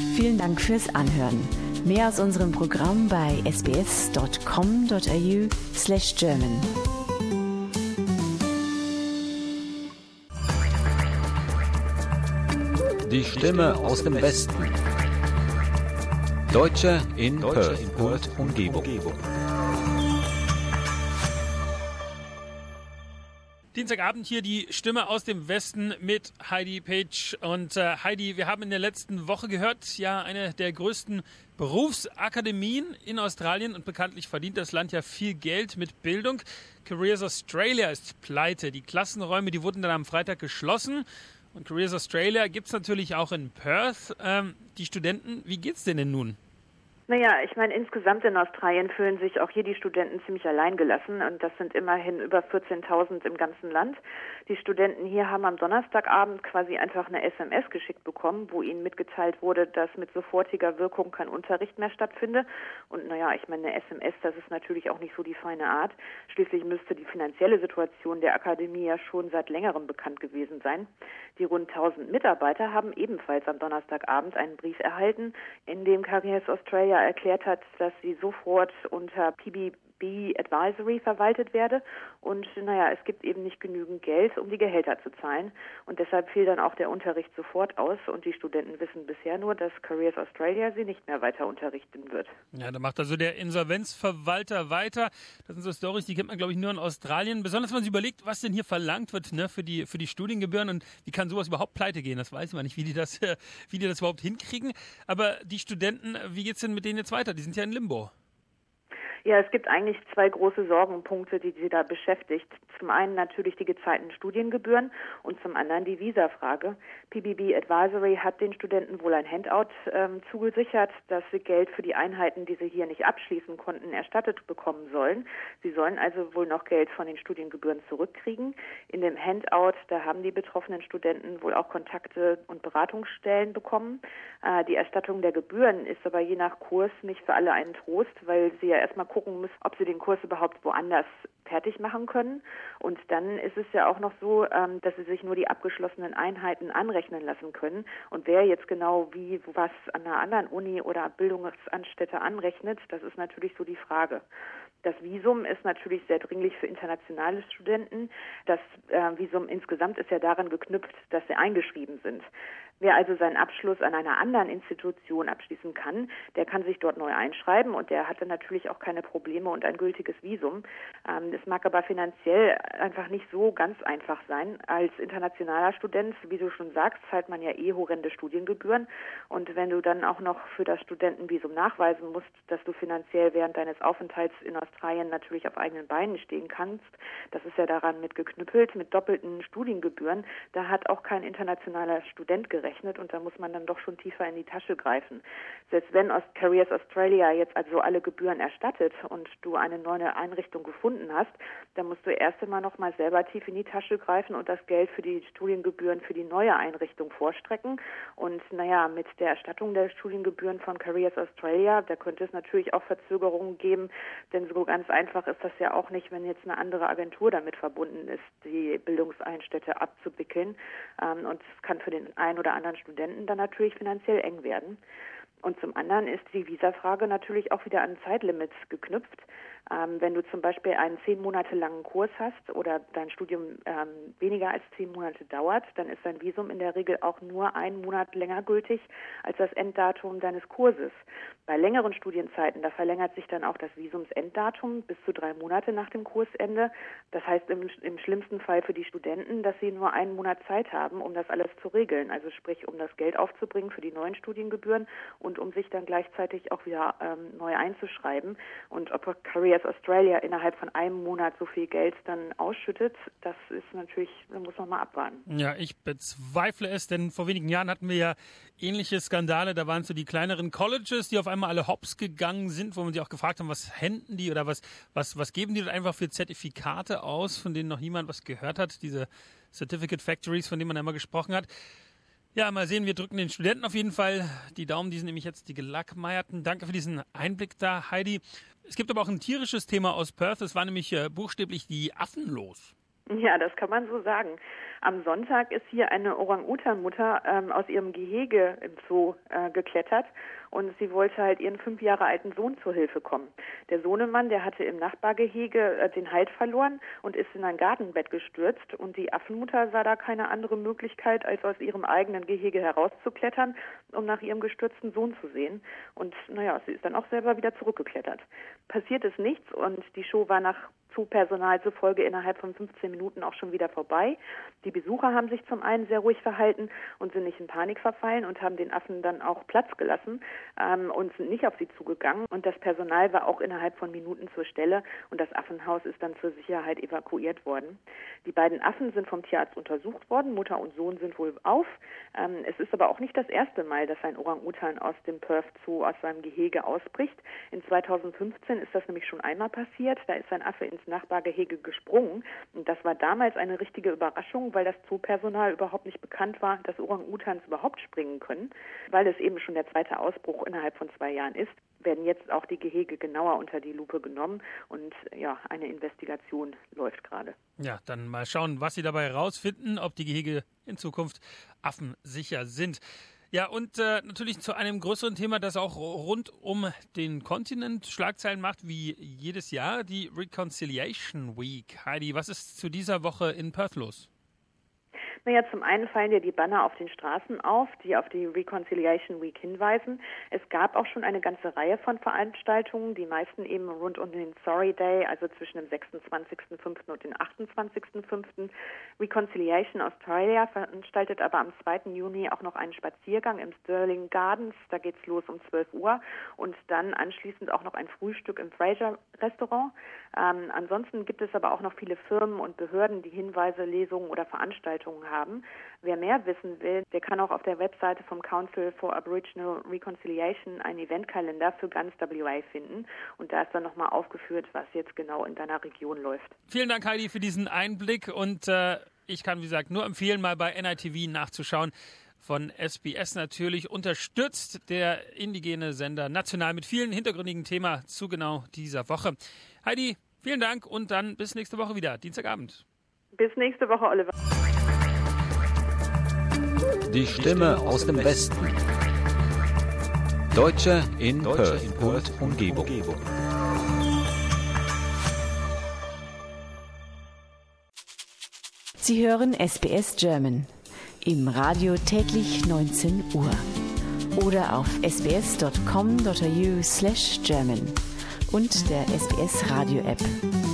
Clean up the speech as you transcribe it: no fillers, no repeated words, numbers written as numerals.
Vielen Dank fürs Anhören. Mehr aus unserem Programm bei sbs.com.au/German. Die Stimme aus dem Westen. Deutsche in Perth und Umgebung. Dienstagabend hier die Stimme aus dem Westen mit Heidi Page. Und Heidi, wir haben in der letzten Woche gehört, ja, eine der größten Berufsakademien in Australien, und bekanntlich verdient das Land ja viel Geld mit Bildung. Careers Australia ist pleite. Die Klassenräume, die wurden dann am Freitag geschlossen. Und Careers Australia gibt es natürlich auch in Perth. Die Studenten, wie geht's denen nun? Naja, ich meine, insgesamt in Australien fühlen sich auch hier die Studenten ziemlich alleingelassen, und das sind immerhin über 14.000 im ganzen Land. Die Studenten hier haben am Donnerstagabend quasi einfach eine SMS geschickt bekommen, wo ihnen mitgeteilt wurde, dass mit sofortiger Wirkung kein Unterricht mehr stattfinde. Und naja, ich meine, eine SMS, das ist natürlich auch nicht so die feine Art. Schließlich müsste die finanzielle Situation der Akademie ja schon seit längerem bekannt gewesen sein. Die rund 1.000 Mitarbeiter haben ebenfalls am Donnerstagabend einen Brief erhalten, in dem Careers Australia erklärt hat, dass sie sofort unter PBB Advisory verwaltet werde, und naja, es gibt eben nicht genügend Geld, um die Gehälter zu zahlen, und deshalb fiel dann auch der Unterricht sofort aus, und die Studenten wissen bisher nur, dass Careers Australia sie nicht mehr weiter unterrichten wird. Ja, da macht also der Insolvenzverwalter weiter. Das sind so Storys, die kennt man, glaube ich, nur in Australien. Besonders wenn man sich überlegt, was denn hier verlangt wird, ne, für die Studiengebühren, und wie kann sowas überhaupt pleite gehen. Das weiß man nicht, wie die das überhaupt hinkriegen. Aber die Studenten, wie geht's denn mit denen jetzt weiter? Die sind ja in Limbo. Ja, es gibt eigentlich zwei große Sorgenpunkte, die sie da beschäftigt. Zum einen natürlich die gezahlten Studiengebühren und zum anderen die Visafrage. PBB Advisory hat den Studenten wohl ein Handout zugesichert, dass sie Geld für die Einheiten, die sie hier nicht abschließen konnten, erstattet bekommen sollen. Sie sollen also wohl noch Geld von den Studiengebühren zurückkriegen. In dem Handout, da haben die betroffenen Studenten wohl auch Kontakte und Beratungsstellen bekommen. Die Erstattung der Gebühren ist aber je nach Kurs nicht für alle ein Trost, weil sie ja erstmal gucken müssen, ob sie den Kurs überhaupt woanders fertig machen können. Und dann ist es ja auch noch so, dass sie sich nur die abgeschlossenen Einheiten anrechnen lassen können. Und wer jetzt genau wie was an einer anderen Uni oder Bildungsanstätte anrechnet, das ist natürlich so die Frage. Das Visum ist natürlich sehr dringlich für internationale Studenten. Das Visum insgesamt ist ja daran geknüpft, dass sie eingeschrieben sind. Wer also seinen Abschluss an einer anderen Institution abschließen kann, der kann sich dort neu einschreiben, und der hat dann natürlich auch keine Probleme und ein gültiges Visum. Es mag aber finanziell einfach nicht so ganz einfach sein. Als internationaler Student, wie du schon sagst, zahlt man ja horrende Studiengebühren, und wenn du dann auch noch für das Studentenvisum nachweisen musst, dass du finanziell während deines Aufenthalts in Australien natürlich auf eigenen Beinen stehen kannst, das ist ja daran mit geknüppelt, mit doppelten Studiengebühren, da hat auch kein internationaler Student gerechnet, und da muss man dann doch schon tiefer in die Tasche greifen. Selbst wenn Careers Australia jetzt also alle Gebühren erstattet und du eine neue Einrichtung gefunden hast, dann musst du erst einmal noch mal selber tief in die Tasche greifen und das Geld für die Studiengebühren für die neue Einrichtung vorstrecken. Und naja, mit der Erstattung der Studiengebühren von Careers Australia, da könnte es natürlich auch Verzögerungen geben, denn so ganz einfach ist das ja auch nicht, wenn jetzt eine andere Agentur damit verbunden ist, die Bildungseinstätte abzuwickeln. Und es kann für den einen oder anderen Studenten dann natürlich finanziell eng werden. Und zum anderen ist die Visafrage natürlich auch wieder an Zeitlimits geknüpft. Wenn du zum Beispiel einen 10 Monate langen Kurs hast oder dein Studium weniger als 10 Monate dauert, dann ist dein Visum in der Regel auch nur 1 Monat länger gültig als das Enddatum deines Kurses. Bei längeren Studienzeiten, da verlängert sich dann auch das Visumsenddatum bis zu 3 Monate nach dem Kursende. Das heißt im schlimmsten Fall für die Studenten, dass sie nur 1 Monat Zeit haben, um das alles zu regeln. Also sprich, um das Geld aufzubringen für die neuen Studiengebühren und um sich dann gleichzeitig auch wieder neu einzuschreiben. Und ob Careers Australia innerhalb von einem Monat so viel Geld dann ausschüttet, das ist natürlich, da muss man mal abwarten. Ja, ich bezweifle es, denn vor wenigen Jahren hatten wir ja ähnliche Skandale. Da waren es so die kleineren Colleges, die auf einmal alle hops gegangen sind, wo man sich auch gefragt haben, was händen die oder was geben die dort einfach für Zertifikate aus, von denen noch niemand was gehört hat, diese Certificate Factories, von denen man einmal gesprochen hat. Ja, mal sehen, wir drücken den Studenten auf jeden Fall die Daumen, die sind nämlich jetzt die Gelackmeierten. Danke für diesen Einblick da, Heidi. Es gibt aber auch ein tierisches Thema aus Perth, es war nämlich buchstäblich die Affen los. Ja, das kann man so sagen. Am Sonntag ist hier eine Orang-Utan-Mutter aus ihrem Gehege im Zoo geklettert und sie wollte halt ihren 5 Jahre alten Sohn zur Hilfe kommen. Der Sohnemann, der hatte im Nachbargehege den Halt verloren und ist in ein Gartenbett gestürzt und die Affenmutter sah da keine andere Möglichkeit, als aus ihrem eigenen Gehege herauszuklettern, um nach ihrem gestürzten Sohn zu sehen. Und naja, sie ist dann auch selber wieder zurückgeklettert. Passiert ist nichts und die Show war nach Zoopersonal zufolge innerhalb von 15 Minuten auch schon wieder vorbei. Die Besucher haben sich zum einen sehr ruhig verhalten und sind nicht in Panik verfallen und haben den Affen dann auch Platz gelassen und sind nicht auf sie zugegangen. Und das Personal war auch innerhalb von Minuten zur Stelle und das Affenhaus ist dann zur Sicherheit evakuiert worden. Die beiden Affen sind vom Tierarzt untersucht worden. Mutter und Sohn sind wohl auf. Es ist aber auch nicht das erste Mal, dass ein Orang-Utan aus dem Perth Zoo aus seinem Gehege ausbricht. In 2015 ist das nämlich schon einmal passiert. Da ist ein Affe ins Nachbargehege gesprungen. Und das war damals eine richtige Überraschung, weil das Zoopersonal überhaupt nicht bekannt war, dass Orang-Utans überhaupt springen können. Weil es eben schon der zweite Ausbruch innerhalb von 2 Jahren ist, werden jetzt auch die Gehege genauer unter die Lupe genommen und ja, eine Investigation läuft gerade. Ja, dann mal schauen, was Sie dabei herausfinden, ob die Gehege in Zukunft affensicher sind. Ja, und natürlich zu einem größeren Thema, das auch rund um den Kontinent Schlagzeilen macht, wie jedes Jahr, die Reconciliation Week. Heidi, was ist zu dieser Woche in Perth los? Naja, zum einen fallen ja die Banner auf den Straßen auf, die auf die Reconciliation Week hinweisen. Es gab auch schon eine ganze Reihe von Veranstaltungen, die meisten eben rund um den Sorry Day, also zwischen dem 26.05. und dem 28.05. Reconciliation Australia veranstaltet aber am 2. Juni auch noch einen Spaziergang im Stirling Gardens. Da geht's los um 12 Uhr und dann anschließend auch noch ein Frühstück im Fraser Restaurant. Ansonsten gibt es aber auch noch viele Firmen und Behörden, die Hinweise, Lesungen oder Veranstaltungen haben. Wer mehr wissen will, der kann auch auf der Webseite vom Council for Aboriginal Reconciliation einen Eventkalender für ganz WA finden. Und da ist dann nochmal aufgeführt, was jetzt genau in deiner Region läuft. Vielen Dank, Heidi, für diesen Einblick. Und ich kann, wie gesagt, nur empfehlen, mal bei NITV nachzuschauen. Von SBS natürlich unterstützt der indigene Sender national mit vielen hintergründigen Themen zu genau dieser Woche. Heidi, vielen Dank und dann bis nächste Woche wieder, Dienstagabend. Bis nächste Woche, Oliver. Die Stimme aus dem Westen. Deutsche in Perth und Umgebung. Sie hören SBS German. Im Radio täglich 19 Uhr. Oder auf sbs.com.au/German und der SBS Radio App.